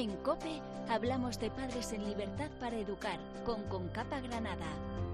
En COPE hablamos de padres en libertad para educar con Concapa Granada.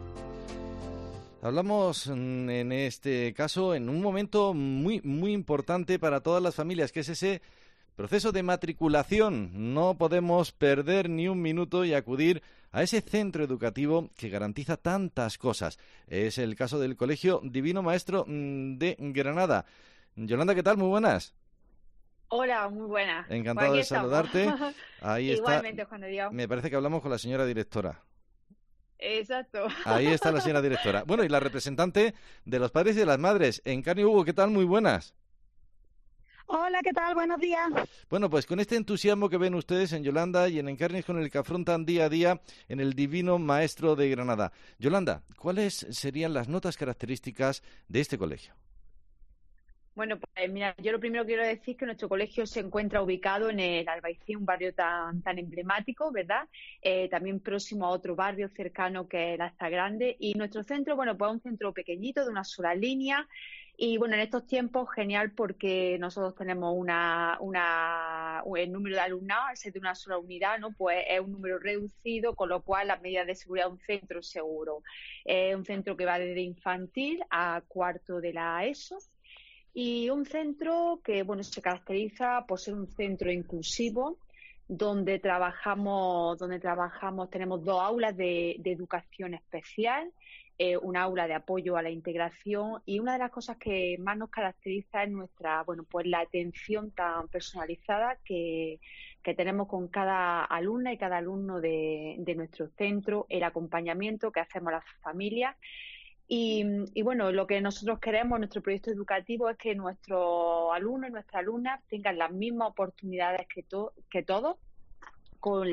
Hablamos en este caso en un momento muy importante para todas las familias, que es ese proceso de matriculación. No podemos perder ni un minuto y acudir a ese centro educativo que garantiza tantas cosas. Es el caso del Colegio Divino Maestro de Granada. Yolanda, ¿qué tal? Muy buenas. Hola, muy buenas. Encantado de saludarte. Ahí Igualmente, está. Juan de Dios. Me parece que hablamos con la señora directora. Exacto. Ahí está la señora directora. Bueno, y la representante de los padres y de las madres. Encarni Hugo, ¿qué tal? Muy buenas. Hola, ¿qué tal? Buenos días. Bueno, pues con este entusiasmo que ven ustedes en Yolanda y en Encarni, con el que afrontan día a día en el Divino Maestro de Granada. Yolanda, ¿cuáles serían las notas características de este colegio? Bueno, pues mira, yo lo primero que quiero decir es que nuestro colegio se encuentra ubicado en el Albaicín, un barrio tan emblemático, ¿verdad? También próximo a otro barrio cercano que es la Grande. Y nuestro centro, bueno, pues es un centro pequeñito de una sola línea. Y bueno, en estos tiempos genial porque nosotros tenemos el número de alumnados, al ser de una sola unidad, ¿no? Pues es un número reducido, con lo cual las medidas de seguridad de un centro seguro. Es un centro que va desde infantil a cuarto de la ESO. Y un centro que, bueno, se caracteriza por ser un centro inclusivo, donde trabajamos, tenemos 2 aulas de educación especial, un aula de apoyo a la integración, y una de las cosas que más nos caracteriza es pues la atención tan personalizada que tenemos con cada alumna y cada alumno de nuestro centro, el acompañamiento que hacemos a las familias. Y bueno, lo que nosotros queremos, nuestro proyecto educativo, es que nuestros alumnos y nuestras alumnas tengan las mismas oportunidades que todos, con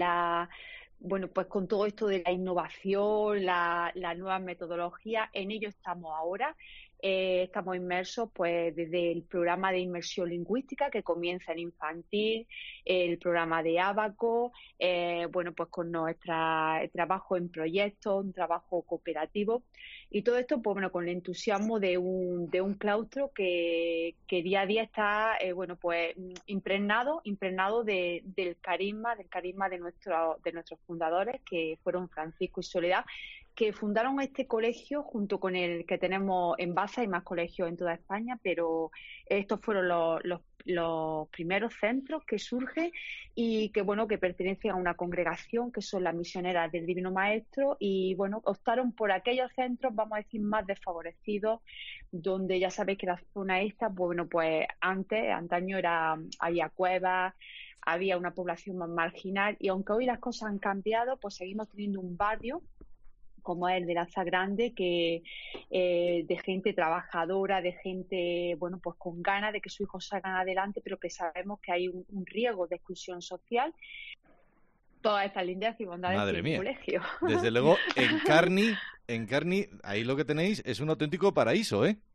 con todo esto de la innovación, la nueva metodología. En ello estamos ahora. Estamos inmersos pues desde el programa de inmersión lingüística que comienza en infantil, el programa de Abaco, pues con nuestro trabajo en proyectos, un trabajo cooperativo, y todo esto pues bueno, con el entusiasmo de un claustro que día a día está impregnado del carisma de nuestros fundadores, que fueron Francisco y Soledad, que fundaron este colegio junto con el que tenemos en Baza. Hay más colegios en toda España, pero estos fueron los primeros centros que surgen y que pertenecen a una congregación que son las misioneras del Divino Maestro, y bueno, optaron por aquellos centros, vamos a decir, más desfavorecidos, donde ya sabéis que la zona esta, pues antaño había cuevas, había una población más marginal, y aunque hoy las cosas han cambiado, pues seguimos teniendo un barrio como es el de la Grande, que de gente trabajadora, de gente pues con ganas de que sus hijos salgan adelante, pero que sabemos que hay un riesgo de exclusión social. Todas estas lindezas y bondades del colegio. Desde luego, Encarni, ahí lo que tenéis es un auténtico paraíso, ¿eh?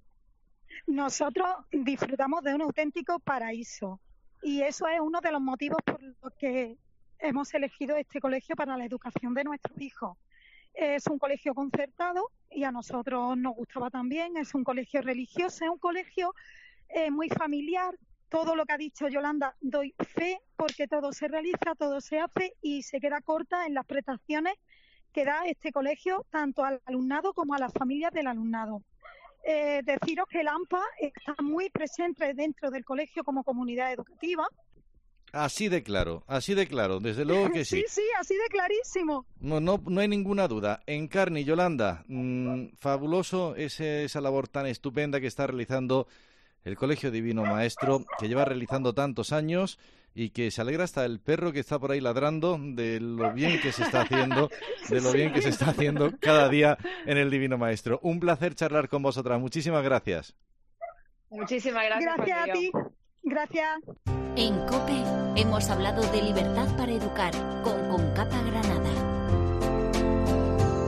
Nosotros disfrutamos de un auténtico paraíso, y eso es uno de los motivos por los que hemos elegido este colegio para la educación de nuestros hijos. Es un colegio concertado y a nosotros nos gustaba también. Es un colegio religioso, es un colegio muy familiar. Todo lo que ha dicho Yolanda doy fe, porque todo se realiza, todo se hace y se queda corta en las prestaciones que da este colegio tanto al alumnado como a las familias del alumnado. Deciros que el AMPA está muy presente dentro del colegio como comunidad educativa. Así de claro, desde luego que sí. Sí, así de clarísimo. No hay ninguna duda. Encarni, Yolanda, fabuloso esa labor tan estupenda que está realizando el Colegio Divino Maestro, que lleva realizando tantos años y que se alegra hasta el perro que está por ahí ladrando de lo bien que se está haciendo, bien que se está haciendo cada día en el Divino Maestro. Un placer charlar con vosotras. Muchísimas gracias. Muchísimas gracias. Gracias a ti. Gracias. En COPE hemos hablado de libertad para educar con Concapa Granada.